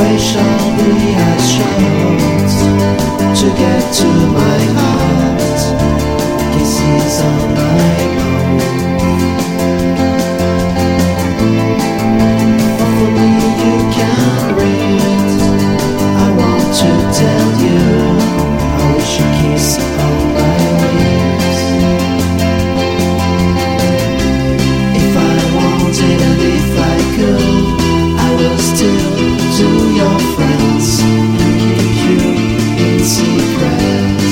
way surely has shot to get to my heart. Kisses on my mouth. Hopefully you can read. I want to tell you I wish you kiss on my lips. If I wanted and if I could, I will still do your friends and keep you in secret.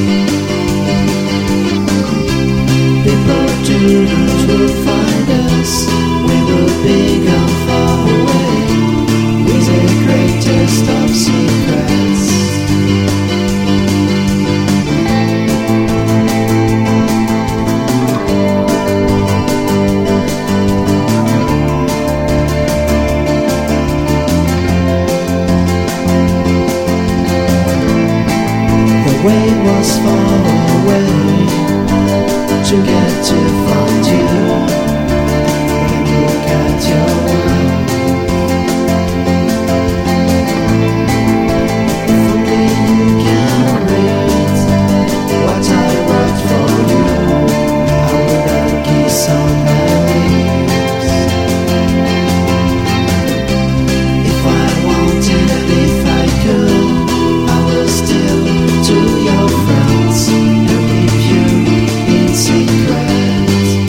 People do not will find us. We will be gone far away with the greatest of secrets. The way was far away to get to find you. When I look at your world, if only you can read what I wrote for you, I would have kiss on my lips. If I wanted and if I could, I will still to your friends and leave you in secret.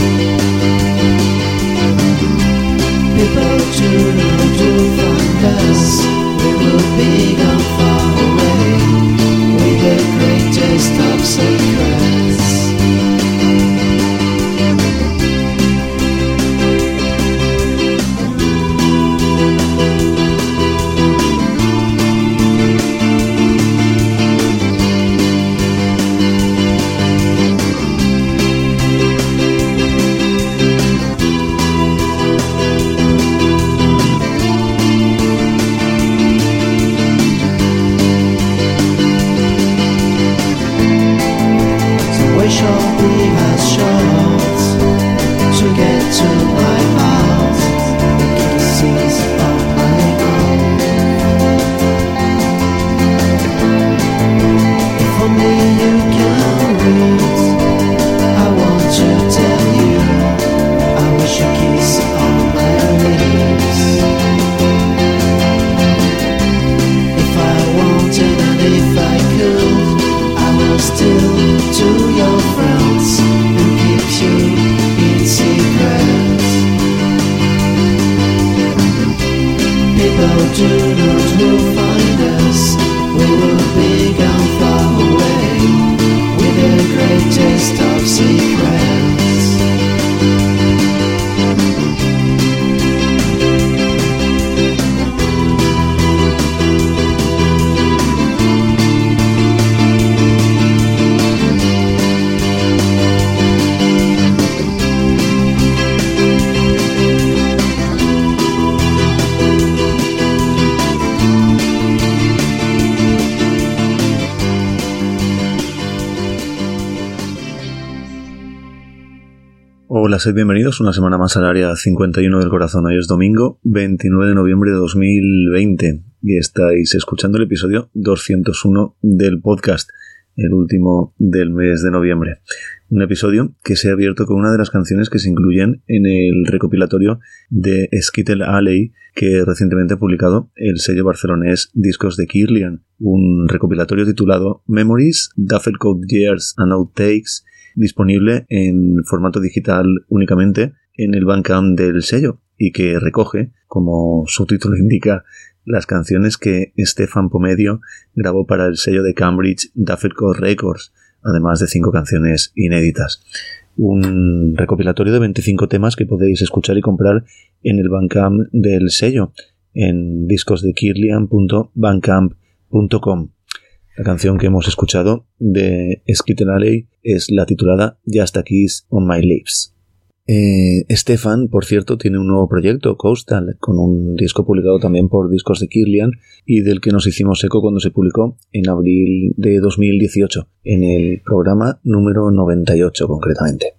People do not do find us. We will be gone far away with the greatest of secrets. Surely has shot to get to my heart. The kisses of my mouth. If only you can read, I want to tell you I wish you kiss on my lips. If I wanted and if I could, I will still to your friends and keep you in secret. People do not will find us. We will be gone far away with the greatest of secrets. Hola, sed bienvenidos una semana más al área 51 del corazón. Hoy es domingo 29 de noviembre de 2020 y estáis escuchando el episodio 201 del podcast, el último del mes de noviembre. Un episodio que se ha abierto con una de las canciones que se incluyen en el recopilatorio de Skittle Alley que recientemente ha publicado el sello barcelonés Discos de Kirlian, un recopilatorio titulado Memories, Duffel Coat Years and Outtakes, disponible en formato digital únicamente en el Bandcamp del sello y que recoge, como su título indica, las canciones que Stefan Pomedio grabó para el sello de Cambridge Duffel Coat Records, además de 5 canciones inéditas. Un recopilatorio de 25 temas que podéis escuchar y comprar en el Bandcamp del sello, en discosdekirlian.bandcamp.com. La canción que hemos escuchado de Skittle Alley es la titulada Just a Kiss on My Lips. Stefan, por cierto, tiene un nuevo proyecto, Coastal, con un disco publicado también por Discos de Kirlian y del que nos hicimos eco cuando se publicó en abril de 2018, en el programa número 98 concretamente.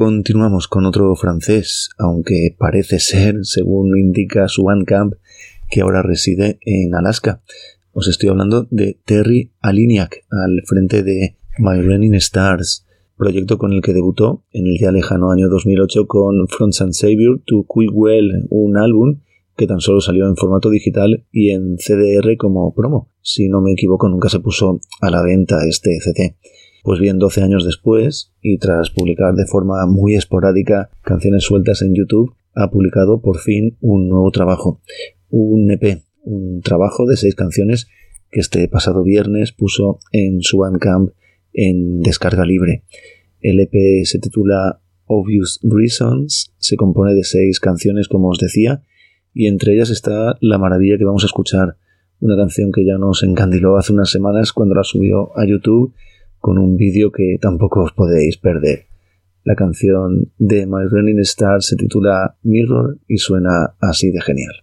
Continuamos con otro francés, aunque parece ser, según indica su Bandcamp, que ahora reside en Alaska. Os estoy hablando de Terry Aliniak, al frente de My Running Stars, proyecto con el que debutó en el ya lejano año 2008 con From St. Savior to Quick Well, un álbum que tan solo salió en formato digital y en CDR como promo. Si no me equivoco, nunca se puso a la venta este CD. Pues bien, 12 años después, y tras publicar de forma muy esporádica canciones sueltas en YouTube, ha publicado por fin un nuevo trabajo, un EP, un trabajo de 6 canciones que este pasado viernes puso en su Bandcamp en descarga libre. El EP se titula Obvious Reasons, se compone de 6 canciones, como os decía, y entre ellas está la maravilla que vamos a escuchar, una canción que ya nos encandiló hace unas semanas cuando la subió a YouTube con un vídeo que tampoco os podéis perder. La canción de My Running Stars se titula Mirror y suena así de genial.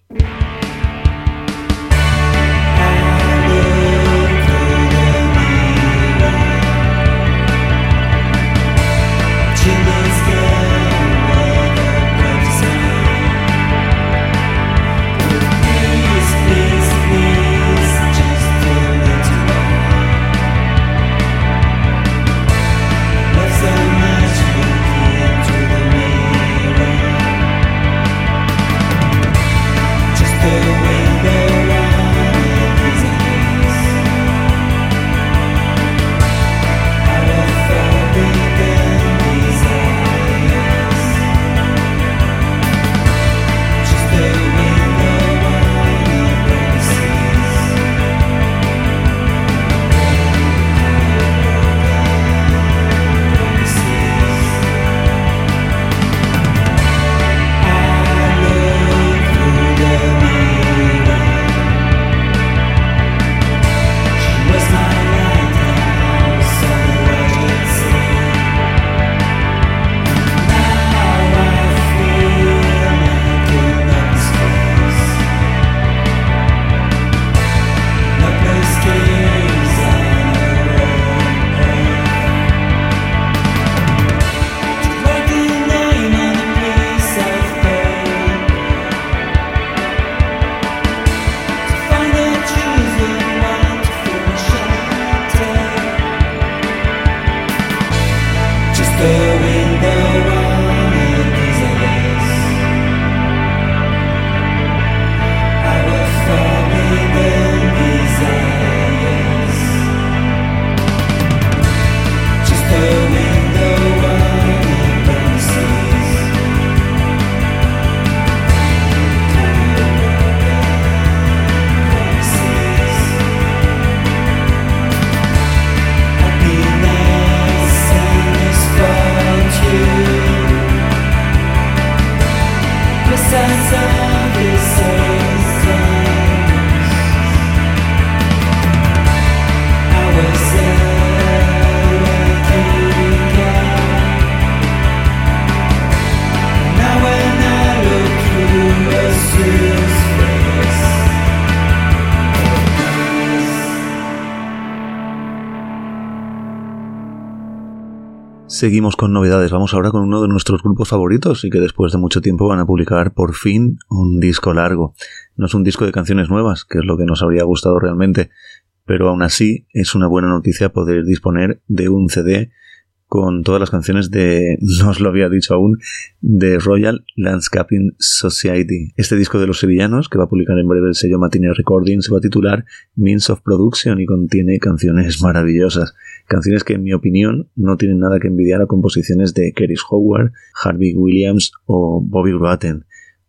Seguimos con novedades. Vamos ahora con uno de nuestros grupos favoritos y que después de mucho tiempo van a publicar por fin un disco largo. No es un disco de canciones nuevas, que es lo que nos habría gustado realmente, pero aún así es una buena noticia poder disponer de un CD con todas las canciones de, no os lo había dicho aún, de Royal Landscaping Society. Este disco de los sevillanos, que va a publicar en breve el sello Matinee Recordings, se va a titular Means of Production y contiene canciones maravillosas. Canciones que, en mi opinión, no tienen nada que envidiar a composiciones de Keris Howard, Harvey Williams o Bobby Rutten.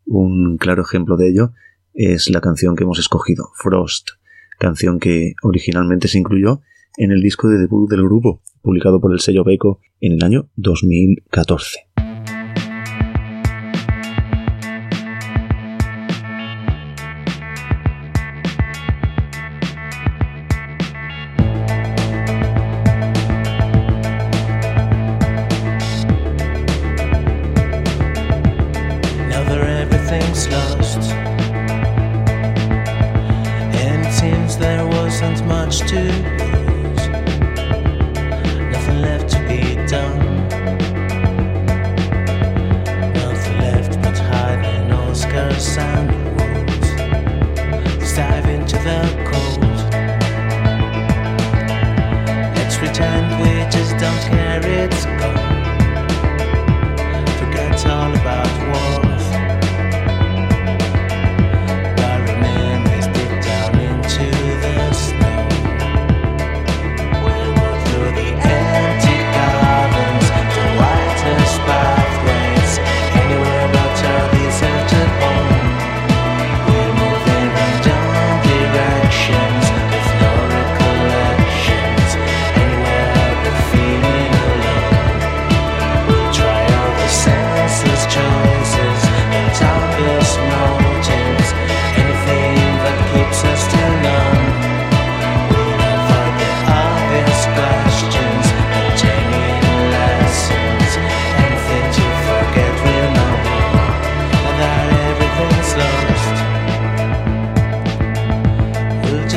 Un claro ejemplo de ello es la canción que hemos escogido, Frost, canción que originalmente se incluyó en el disco de debut del grupo, publicado por el sello Beco en el año 2014.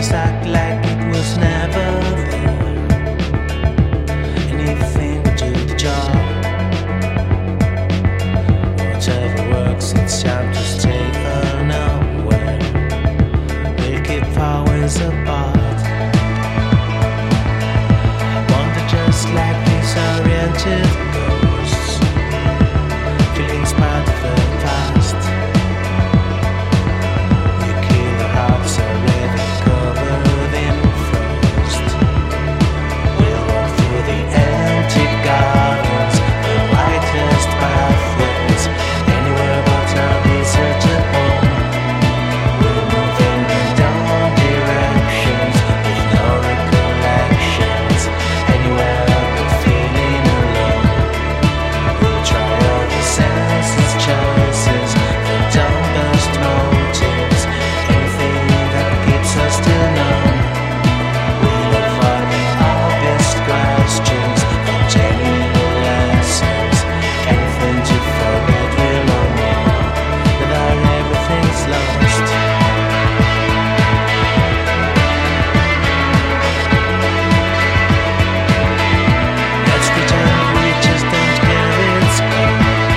just act like it was never there. Anything to do the job. Whatever works, it's time to stay unaware. We'll keep powers apart. Wonder just like disoriented ghosts. Feelings part of the past. You kill the hearts already covered in frost. We'll walk through the empty gardens, the whitest pathways, anywhere but our deserted home. We'll move in unknown directions with no recollections, anywhere but feeling alone. We'll try all the senseless choices, the dumbest motives, anything that keeps us still numb. We'll avoid the obvious questions, the genuine lessons, anything to forget. We'll know more, that everything's lost. Let's pretend we just don't care, it's gone.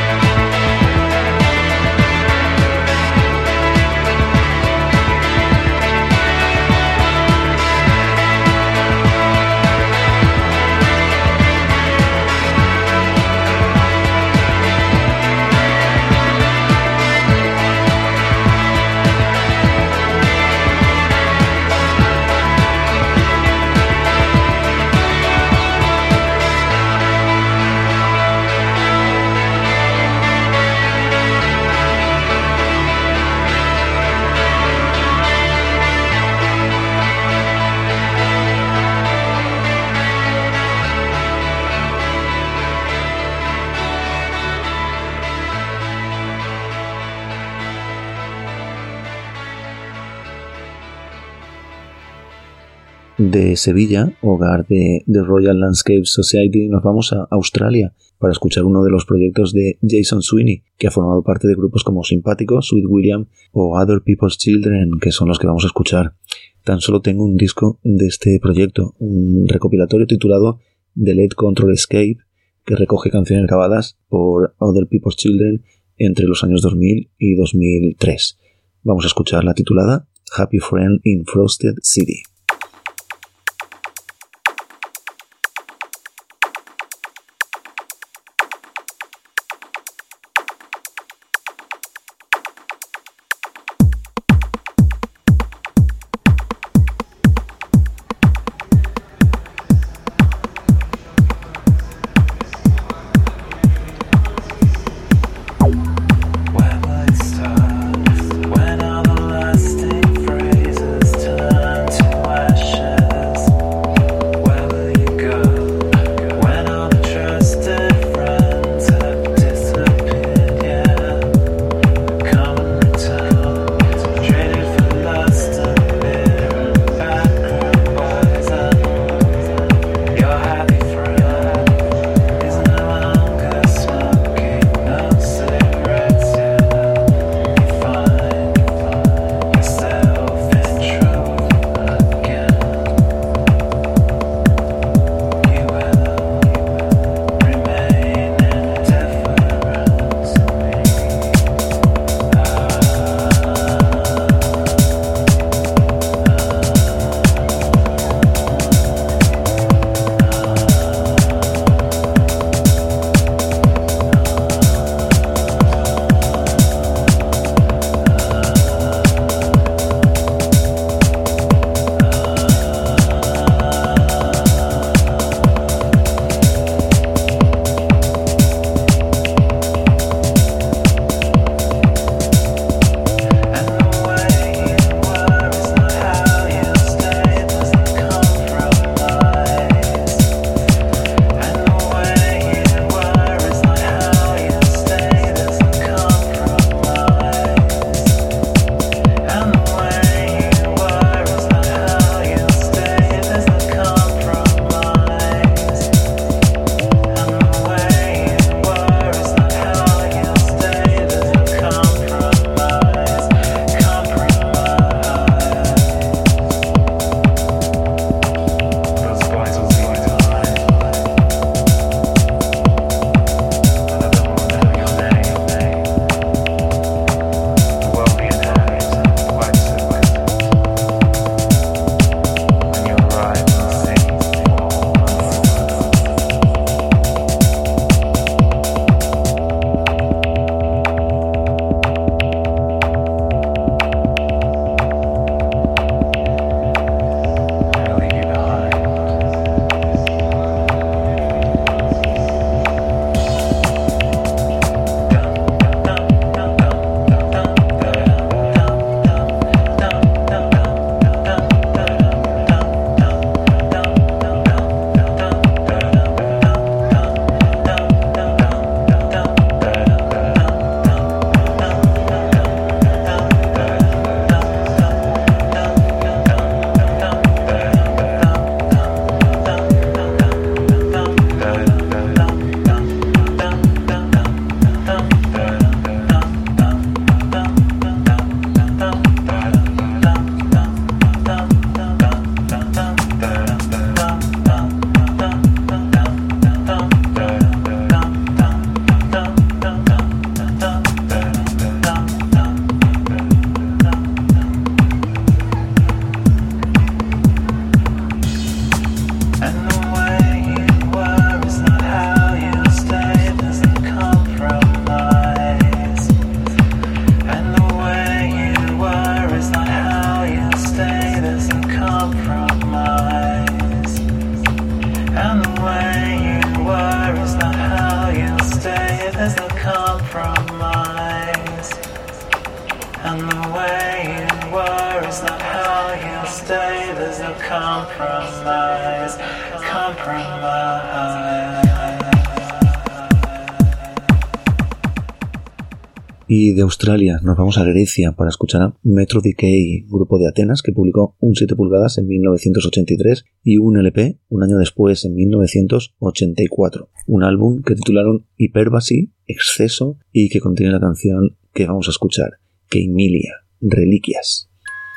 De Sevilla, hogar de Royal Landscape Society, nos vamos a Australia para escuchar uno de los proyectos de Jason Sweeney, que ha formado parte de grupos como Simpático, Sweet William o Other People's Children, que son los que vamos a escuchar. Tan solo tengo un disco de este proyecto, un recopilatorio titulado The Late Control Escape, que recoge canciones grabadas por Other People's Children entre los años 2000 y 2003. Vamos a escuchar la titulada Happy Friend in Frosted City. When all the lasting phrases turn to It's not how you stay, there's no compromise. Y de Australia nos vamos a Grecia para escuchar a Metro Decay, grupo de Atenas que publicó un 7 pulgadas en 1983 y un LP un año después, en 1984. Un álbum que titularon Hyperbasy, Exceso, y que contiene la canción que vamos a escuchar, Keimilia, Reliquias.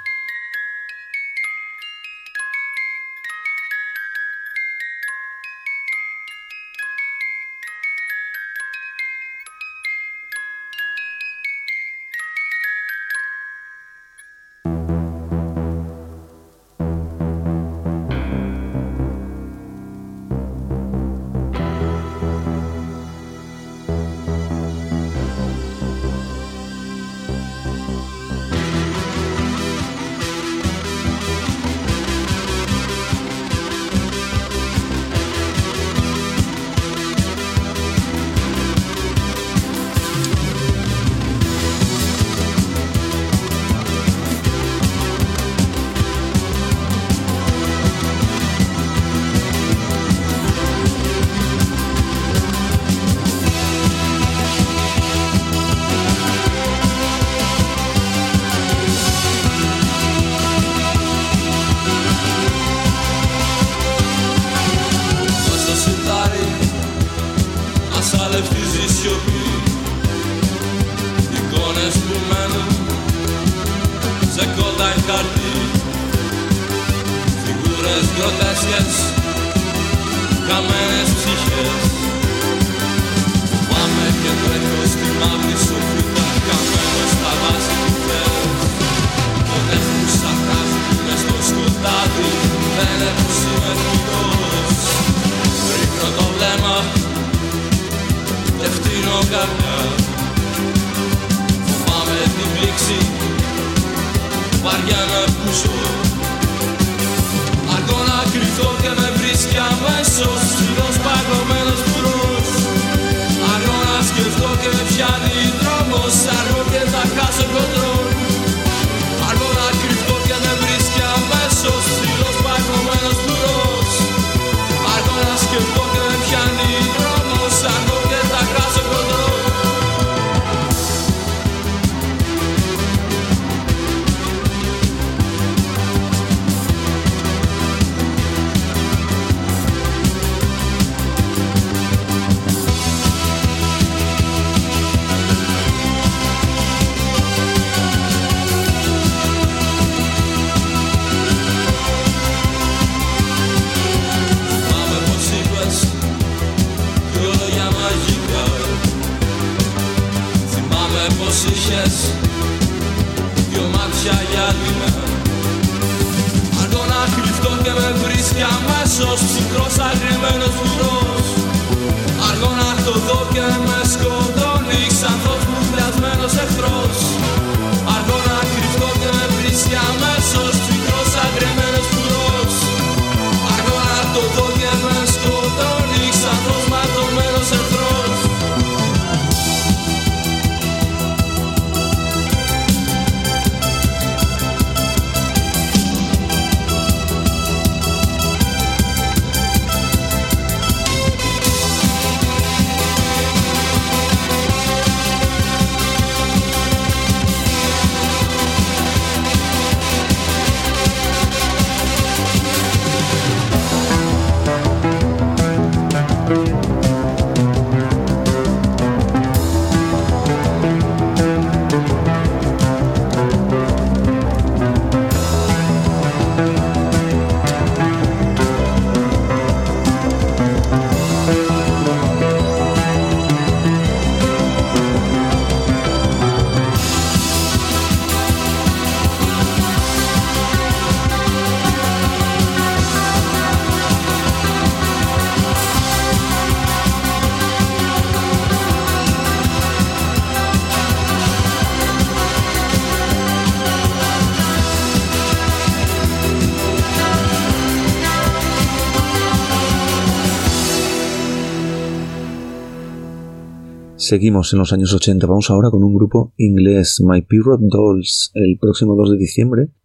Seguimos en los años 80, vamos ahora con un grupo inglés, My Pirate Dolls. El próximo 2 de diciembre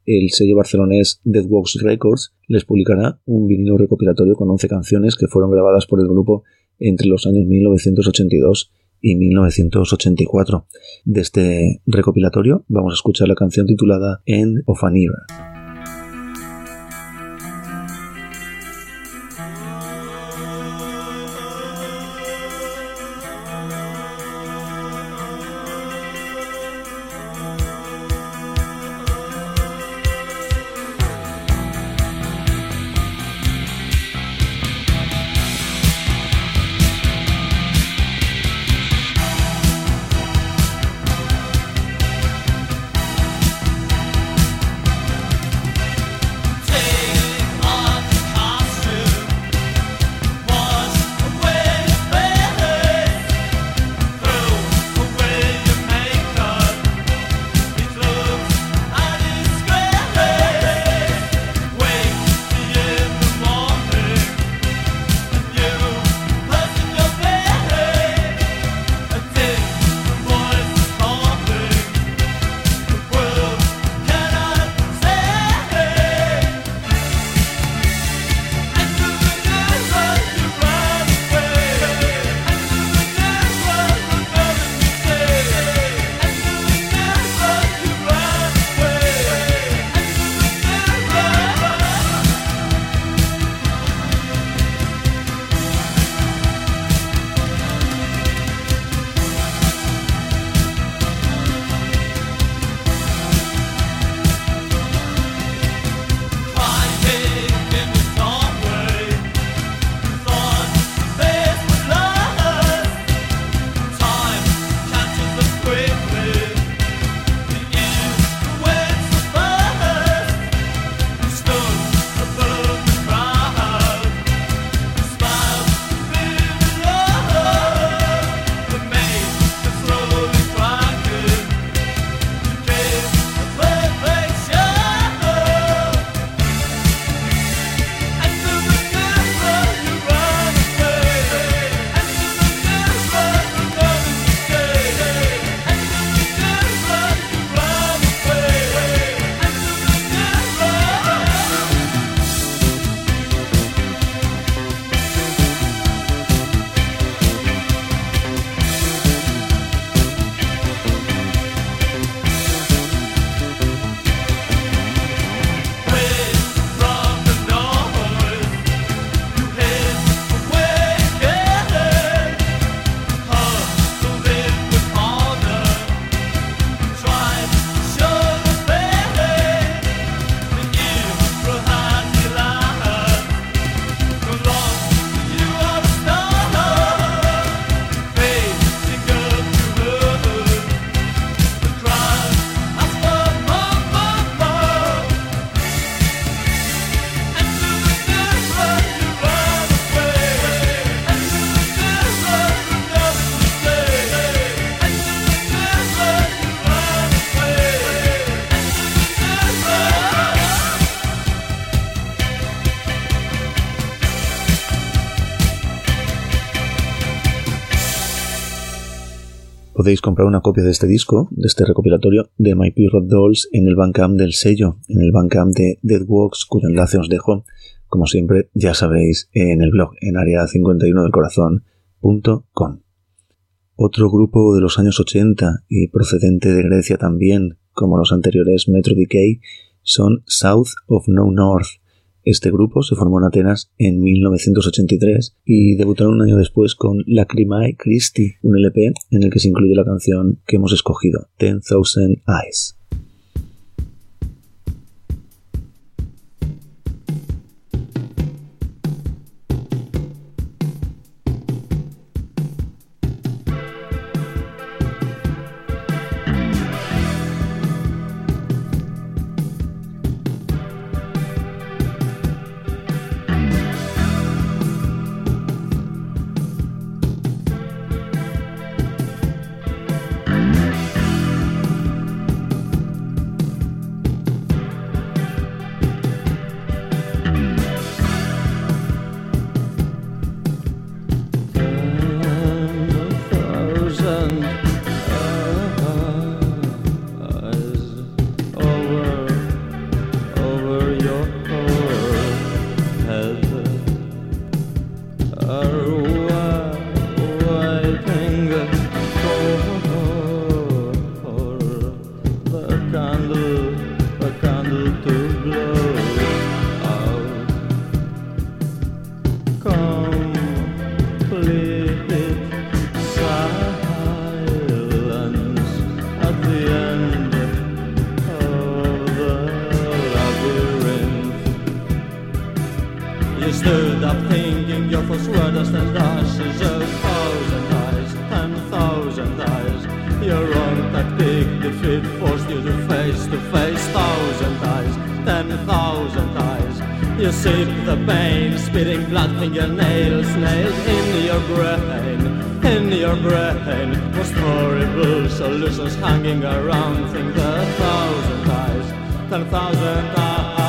el sello barcelonés Deadworks Records les publicará un vinilo recopilatorio con 11 canciones que fueron grabadas por el grupo entre los años 1982 y 1984. De este recopilatorio vamos a escuchar la canción titulada End of an Era. Podéis comprar una copia de este disco, de este recopilatorio de My Pirate Dolls en el Bandcamp del sello, en el Bandcamp de Deadworks, cuyo enlace os dejo, como siempre, ya sabéis, en el blog, en area51delcorazon.com. Otro grupo de los años 80 y procedente de Grecia también, como los anteriores Metro Decay, son South of No North. Este grupo se formó en Atenas en 1983 y debutaron un año después con Lacrimae Christi, un LP en el que se incluye la canción que hemos escogido, 10,000 Eyes. blow out. Complete silence at the end of the labyrinth. You stood up thinking your first word as the dashes of 1,000 eyes, 10,000 eyes. Your own tactic defeat forced you to face 1,000 eyes, 10,000 eyes. You sipped the pain, spitting blood, fingernails nailed in your brain. In your brain, most horrible solutions hanging around. Think the 1,000 eyes, 10,000 eyes.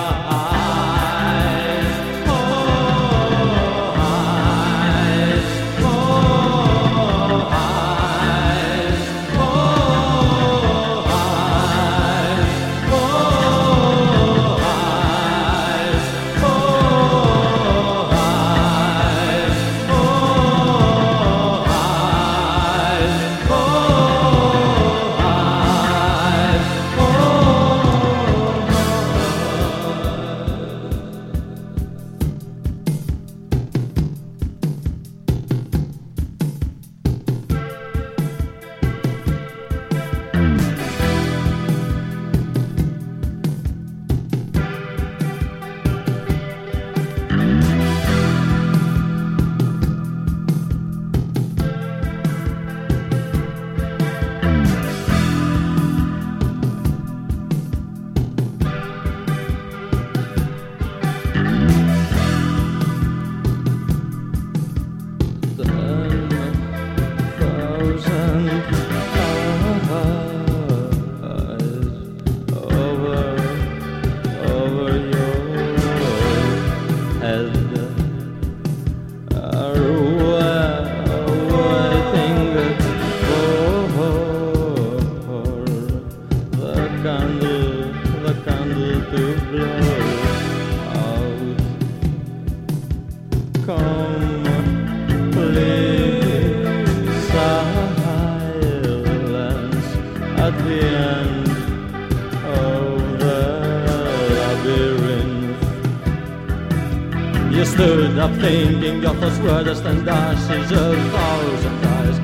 Stood up thinking your first words and dashes of 1,000 eyes,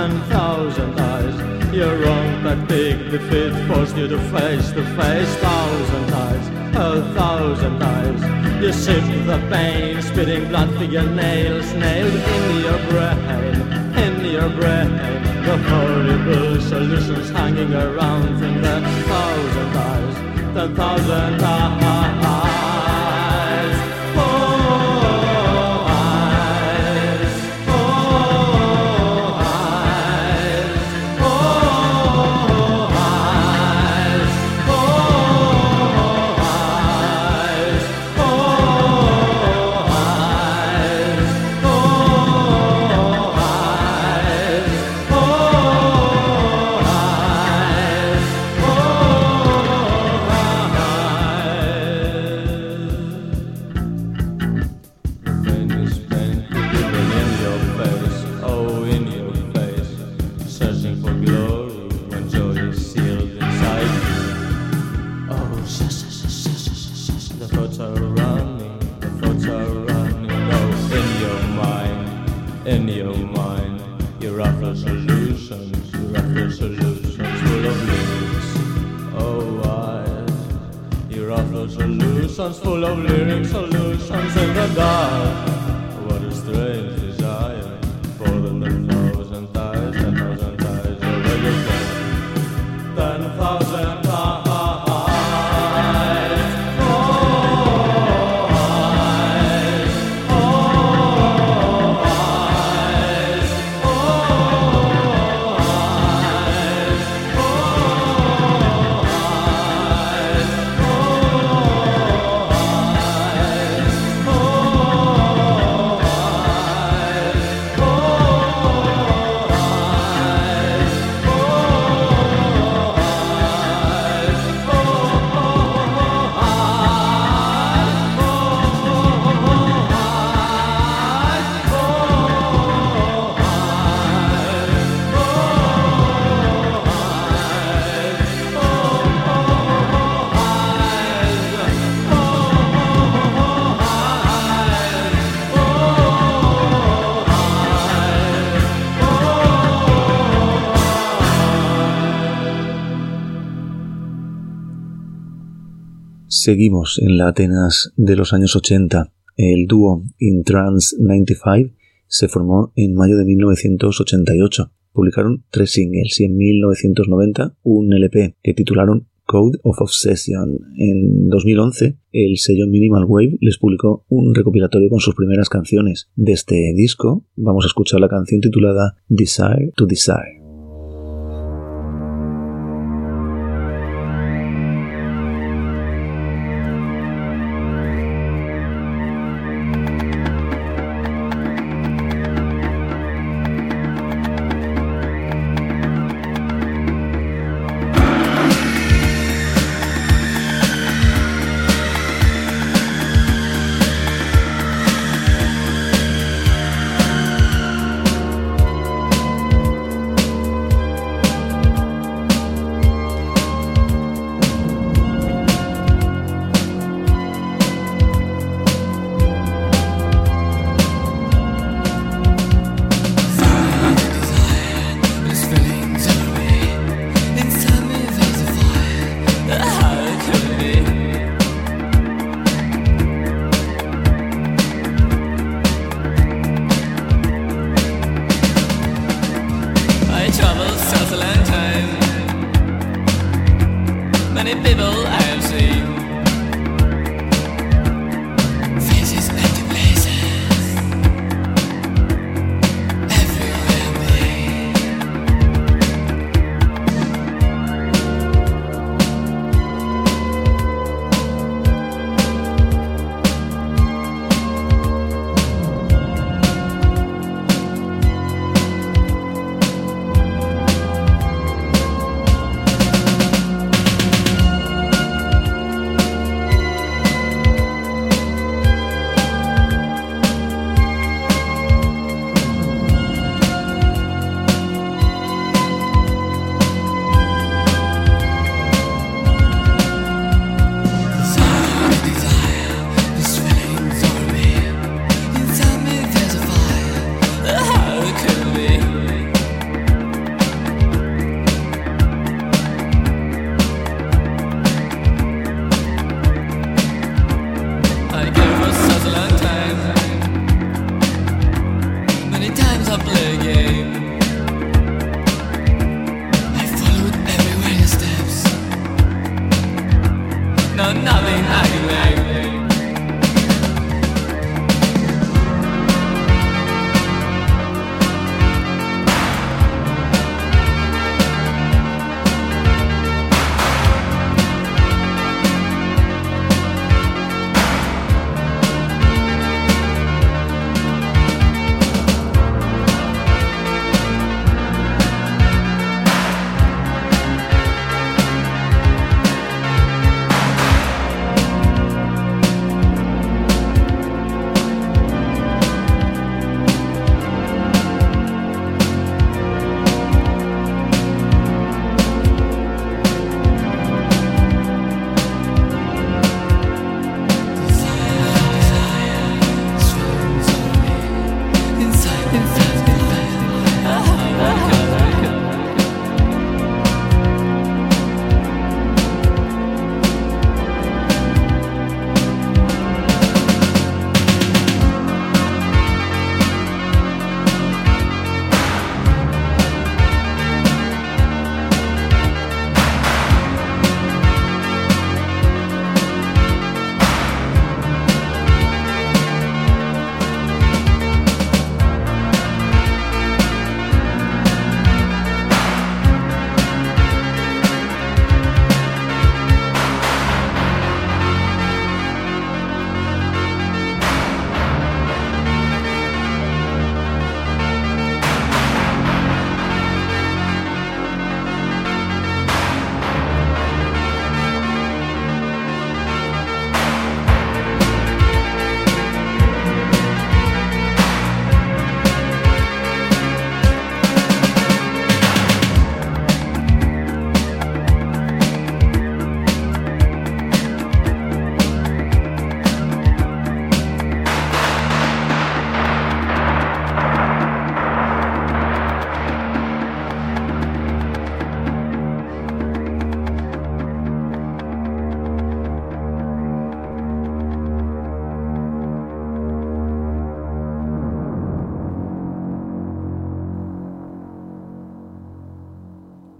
10,000 eyes. Your own tactic defeat forced you to face 1,000 eyes, 1,000 eyes. You sipped the pain, spitting blood, fingernails nailed in your brain, in your brain. The horrible solutions hanging around in the 1,000 eyes, 10,000 eyes. Solutions full of lyric solutions in the dark. What a strange desire for the 10,000 eyes, 10,000 eyes over your head. 10,000 eyes. Seguimos en la Atenas de los años 80. El dúo In Trance 95 se formó en mayo de 1988. Publicaron 3 singles y en 1990 un LP que titularon Code of Obsession. En 2011, el sello Minimal Wave les publicó un recopilatorio con sus primeras canciones. De este disco vamos a escuchar la canción titulada Desire to Desire.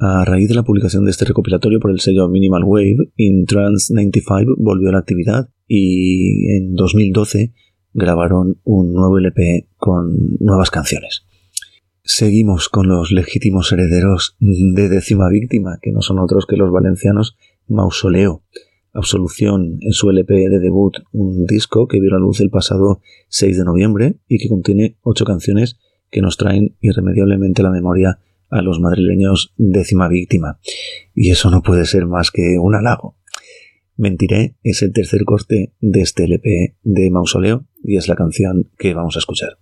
A raíz de la publicación de este recopilatorio por el sello Minimal Wave, In Trance 95 volvió a la actividad y en 2012 grabaron un nuevo LP con nuevas canciones. Seguimos con los legítimos herederos de Décima Víctima, que no son otros que los valencianos Mausoleo. Absolución en su LP de debut, un disco que vio la luz el pasado 6 de noviembre y que contiene 8 canciones que nos traen irremediablemente a la memoria a los madrileños Décima Víctima. Y eso no puede ser más que un halago. Mentiré es el tercer corte de este LP de Mausoleo y es la canción que vamos a escuchar.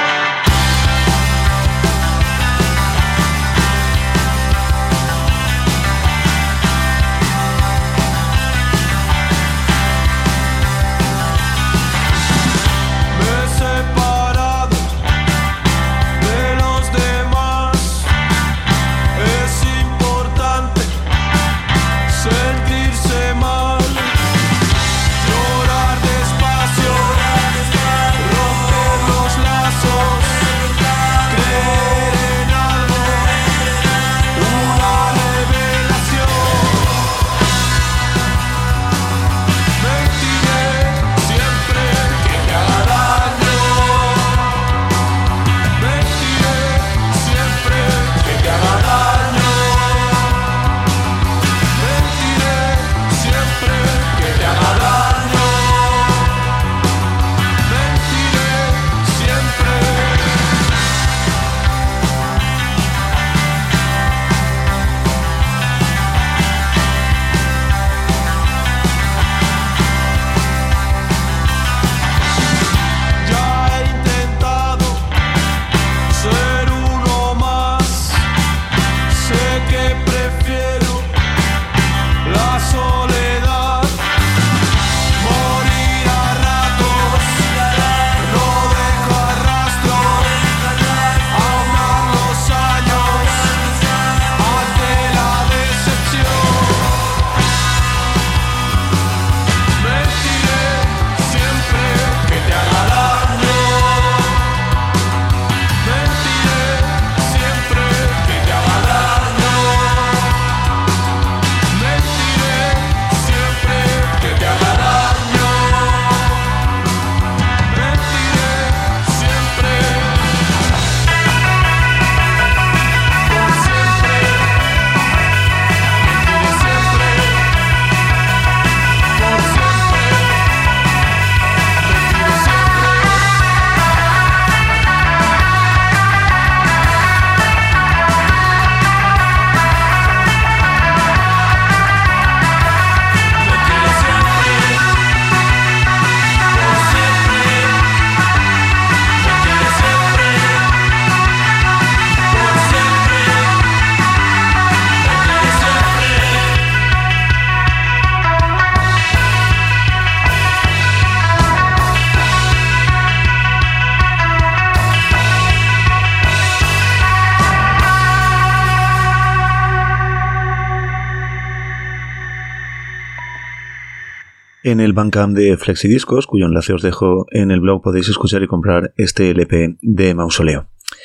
En el Bandcamp de Flexidiscos, cuyo enlace os dejo en el blog, podéis escuchar y comprar este LP de Mausoleo.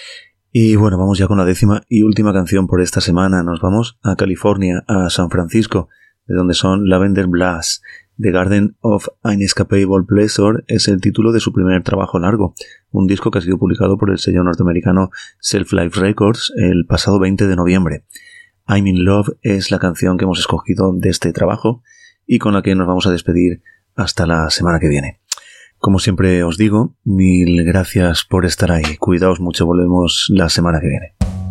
Y bueno, vamos ya con la décima y última canción por esta semana. Nos vamos a California, a San Francisco, de donde son Lavender Blast. The Garden of Inescapable Pleasure es el título de su primer trabajo largo, un disco que ha sido publicado por el sello norteamericano Self Life Records el pasado 20 de noviembre. I'm in Love es la canción que hemos escogido de este trabajo y con la que nos vamos a despedir hasta la semana que viene. Como siempre os digo, mil gracias por estar ahí. Cuidaos mucho, volvemos la semana que viene.